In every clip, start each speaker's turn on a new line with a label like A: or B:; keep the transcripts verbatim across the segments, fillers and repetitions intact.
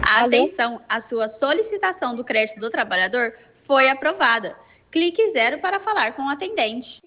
A: Alô?
B: Atenção, a sua solicitação do crédito do trabalhador foi aprovada. Clique zero para falar com o atendente.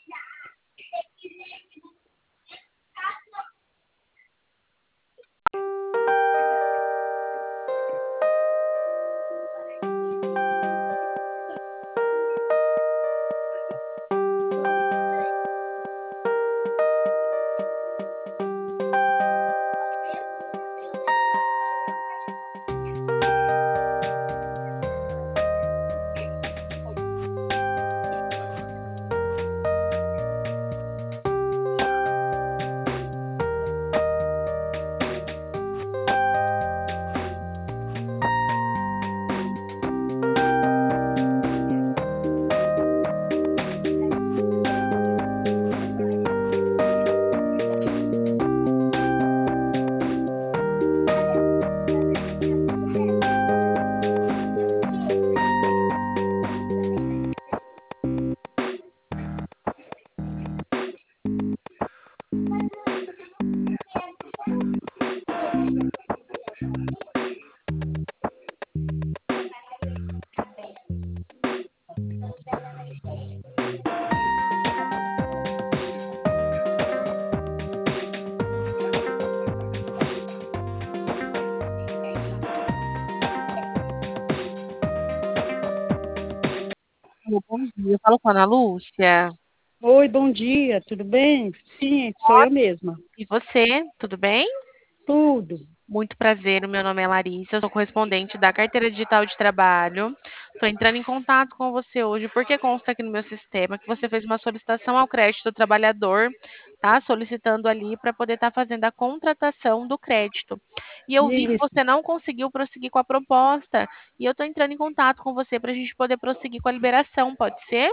C: Bom dia, eu falo com a Ana Lúcia.
A: Oi, bom dia, tudo bem? Sim, sou eu mesma.
C: E você, tudo bem?
A: Tudo.
C: Muito prazer, o meu nome é Larissa, eu sou correspondente da Carteira Digital de Trabalho. Estou entrando em contato com você hoje porque consta aqui no meu sistema que você fez uma solicitação ao crédito do trabalhador, tá? Solicitando ali para poder estar fazendo a contratação do crédito. E eu vi que
A: Isso,
C: você não conseguiu prosseguir com a proposta e eu estou entrando em contato com você para a gente poder prosseguir com a liberação, pode ser?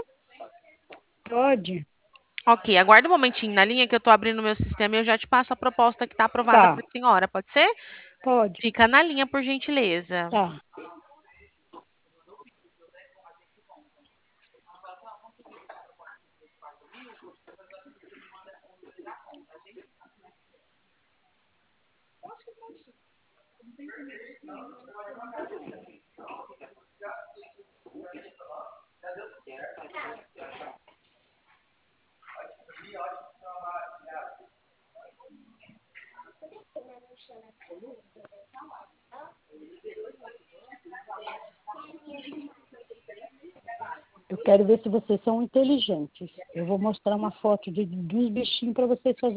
A: pode?
C: Ok, aguarda um momentinho na linha que eu estou abrindo o meu sistema e eu já te passo a proposta que está aprovada
A: Tá,
C: para a senhora, pode ser?
A: pode.
C: Fica na linha, por gentileza.
A: Tá. Eu quero ver se vocês são inteligentes. Eu vou mostrar uma foto de, dos bichinhos para vocês fazerem.